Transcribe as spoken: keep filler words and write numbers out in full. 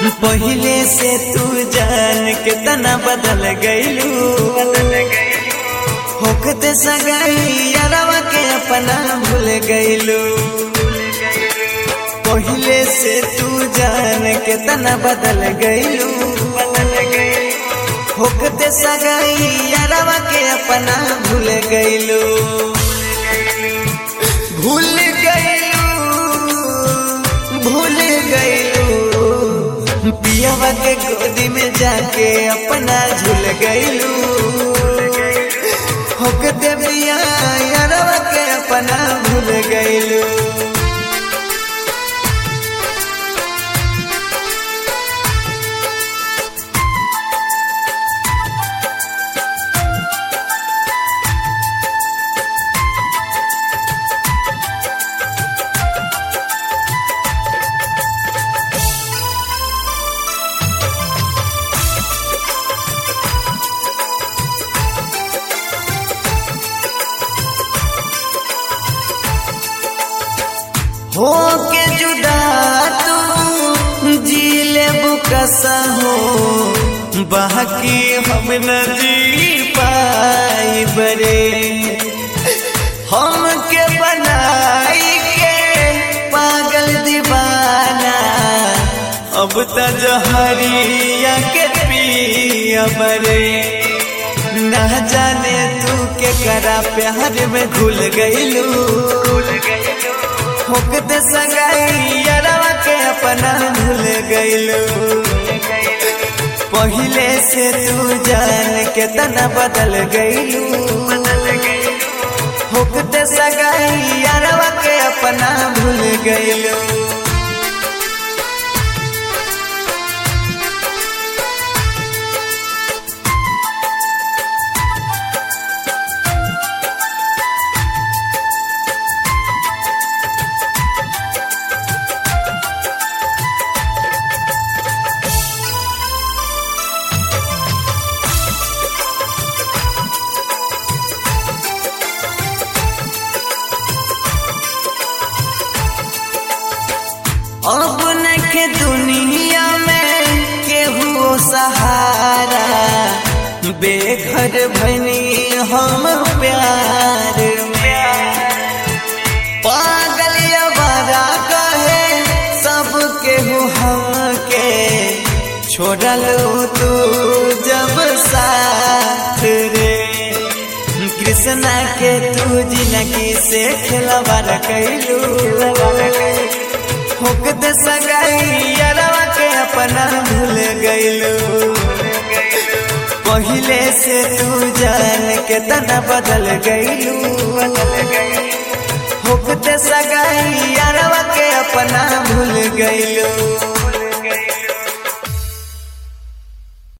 पहले से तू जान के तना बदल गईलू, होकते सगाई यारवा के अपना भूल गईलू। पहले से तू जान के तना बदल गईलू, होकते सगाई यारवा के अपना भूल गईलू। भूल गईलू भूल गईलू पियावा के गोदी में जाके अपना झूल गईलू, होकते पिया यारवा के अपना भूल गईलू। हो के जुदा तू जी ले बुकसा हो, बाकी हम न जी पाई बरे। हम के बनाई के पागल दीवाना, अब त जहरिया के पिया बरे। ना जाने तू के करा प्यार में घुल गईलू, होकते सगाई यारवा के अपना भूल गईलू। पहले से तू जान के तना बदल गईलू, होकते सगाई यारवा के अपना भूल गईलू। अब नखे दुनिया में केहू सहारा, बेघर भनी हम प्यार में। पागल अवारा कहे सब केहू हमके, छोड़लू तू जब साथ रे। कृष्णा के तू जिंदगी से खिलवाड़ कैलू, होकते सगाई यारवा के अपना भूल गईलू। पहले से तू जान के तना बदल गईलू, होकते सगाई यारवा के अपना भूल गईलू।